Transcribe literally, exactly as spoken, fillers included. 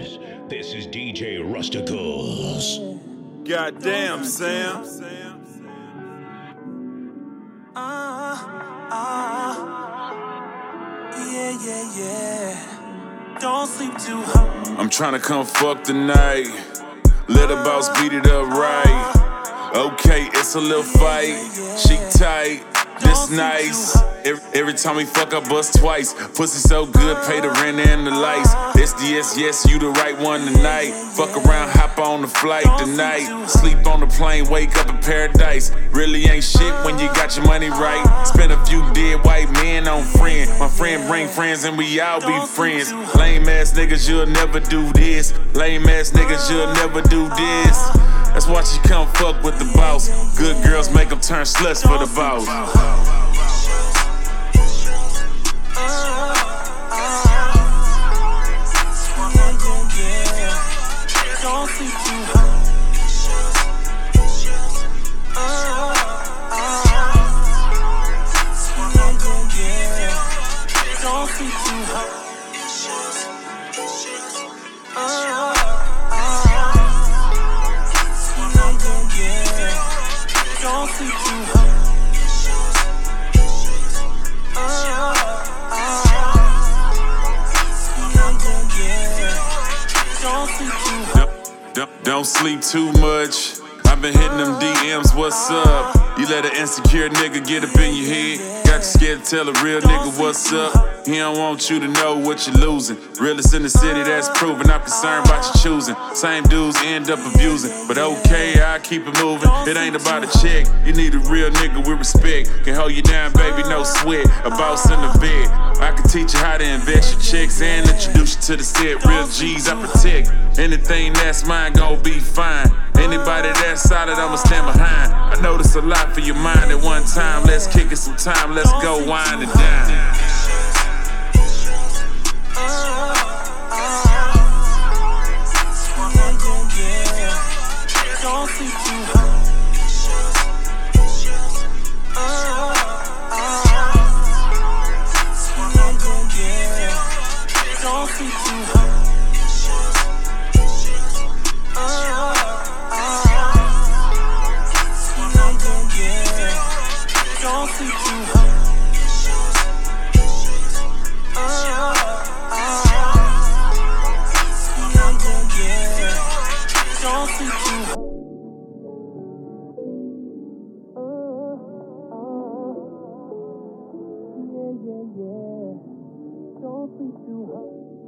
News. This is D J Rusticles. Goddamn, Sam. Uh, uh, yeah, yeah, yeah. Don't sleep too hard. I'm tryna come fuck tonight. Let the boss beat it up right. Okay, it's a little fight. She tight, this nice. Every, every time we fuck, I bust twice. Pussy so good, pay the rent and the lights. S D S, yes, you the right one tonight. Fuck around, hop on the flight tonight. Sleep on the plane, wake up in paradise. Really ain't shit when you got your money right. Spend a few dead white men on friend. My friend bring friends and we all be friends. Lame ass niggas, you'll never do this. Lame ass niggas, you'll never do this. That's why she come fuck with the boss. Good girls make them turn sluts for the boss. Don't sleep too hard. Don't sleep too hard. Don't sleep too hard. Don't, don't sleep too much. I've been hitting them D Ms, what's up? You let an insecure nigga get up in your head. Got you scared to tell a real nigga what's up. He don't want you to know what you're losing. Realest in the city, that's proven. I'm concerned about you choosing. Same dudes end up abusing. But okay, I keep it moving. It ain't about a check. You need a real nigga with respect. Can hold you down, baby, no sweat. A boss in the bed. I can teach you how to invest your checks and introduce you to the set. Real G's I protect. Anything that's mine gon' be fine. Anybody that's solid, I'ma stand behind. I know this a lot for your mind at one time. Let's kick it some time, let's go wine and dine. Don't sleep too hard. Don't sleep too hard. Don't sleep too hard. Don't sleep too hard. Yeah, yeah, yeah. Don't sleep too hard.